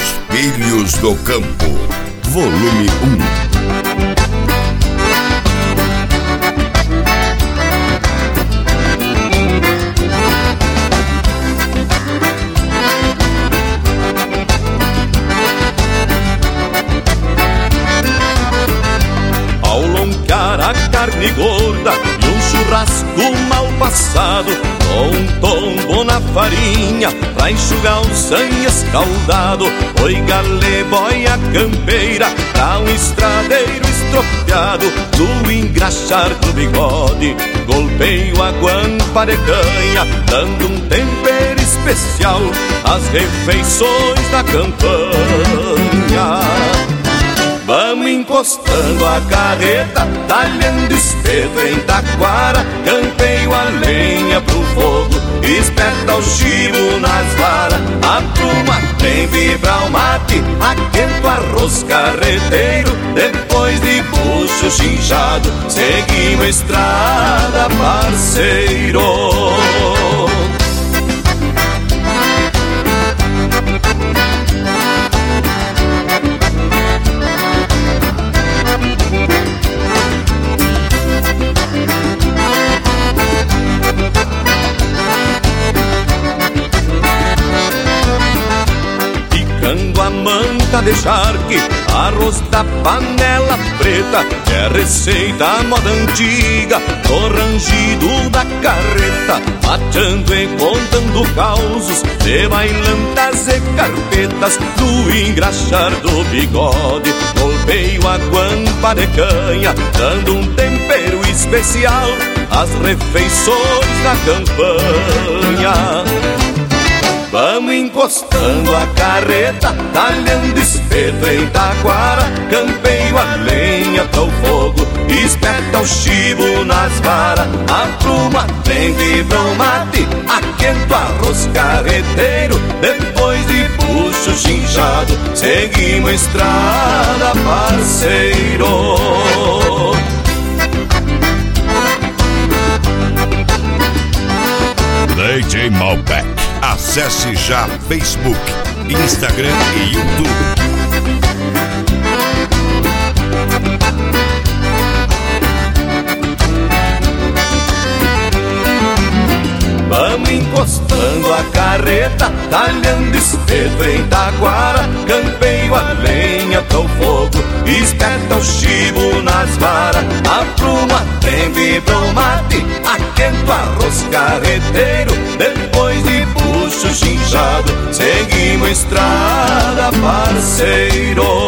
Filhos do Campo, volume 1. A carne gorda e um churrasco mal passado, com um tombo na farinha pra enxugar o sangue escaldado. Oi galé, boia campeira pra um estradeiro estropiado. No engraxar do bigode golpeio a guampa de canha, dando um tempero especial às refeições da campanha. Vamos encostando a carreta, talhando espeto em taquara, campeio a lenha pro fogo, espeta o chivo nas varas. A pluma vem vibrar o mate, aquento arroz carreteiro, depois de bucho chinchado, seguimos a estrada, parceiro. A manta de charque, arroz da panela preta, é receita moda antiga, no rangido da carreta, mateando e contando causos de bailantas e carpetas. No engraxar do bigode golpeio a guampa de canha, dando um tempero especial às refeições da campanha. Vamos encostando a carreta, talhando espeto em taquara, campeio a lenha para o fogo, espeta o chivo nas varas. A pluma vem vibra o mate, aquento arroz carreteiro, depois de puxo chinchado, seguimos a estrada, parceiro. DJ Malbec. Acesse já Facebook, Instagram e YouTube. Vamos encostando a carreta, talhando espeto em taquara, campeio a lenha pro fogo, espeta o chivo nas varas. A pluma vem vibra o mate, aquento arroz carreteiro, depois de puxo chinchado, seguimos a estrada, parceiro.